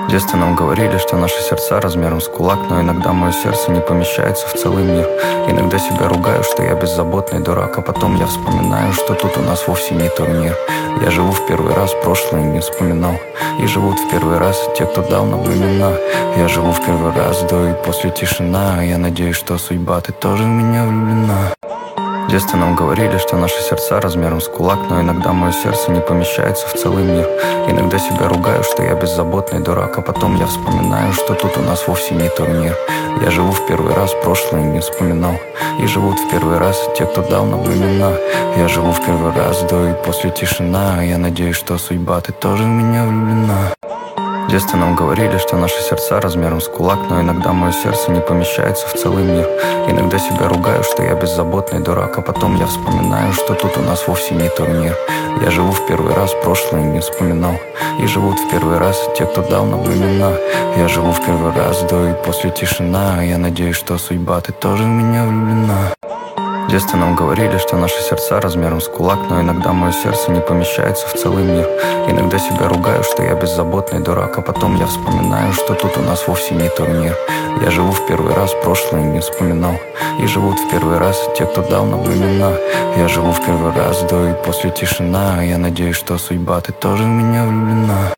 В детстве нам говорили, что наши сердца размером с кулак, но иногда мое сердце не помещается в целый мир. Иногда себя ругаю, что я беззаботный дурак, а потом я вспоминаю, что тут у нас вовсе не турнир. Я живу в первый раз, прошлое не вспоминал. И живут в первый раз те, кто дал нам имена. Я живу в первый раз, до и после тишина. Я надеюсь, что судьба, ты тоже в меня влюблена. В детстве нам говорили, что наши сердца размером с кулак, но иногда мое сердце не помещается в целый мир. Иногда себя ругаю, что я беззаботный дурак, а потом я вспоминаю, что тут у нас вовсе не турнир. Я живу в первый раз, прошлое не вспоминал. И живут в первый раз те, кто дал нам имена. Я живу в первый раз, до и после тишина. Я надеюсь, что судьба, ты тоже в меня влюблена. В детстве нам говорили, что наши сердца размером с кулак, но иногда мое сердце не помещается в целый мир. Иногда себя ругаю, что я беззаботный дурак, а потом я вспоминаю, что тут у нас вовсе не турнир. Я живу в первый раз, прошлое не вспоминал. И живут в первый раз те, кто дал нам имена. Я живу в первый раз, до и после тишина. Я надеюсь, что судьба, ты тоже в меня влюблена. В детстве нам говорили, что наши сердца размером с кулак, но иногда мое сердце не помещается в целый мир. Иногда себя ругаю, что я беззаботный дурак, а потом я вспоминаю, что тут у нас вовсе не турнир. Я живу в первый раз, прошлое не вспоминал. И живут в первый раз те, кто дал нам имена. Я живу в первый раз, до и после тишина. Я надеюсь, что судьба, ты тоже в меня влюблена.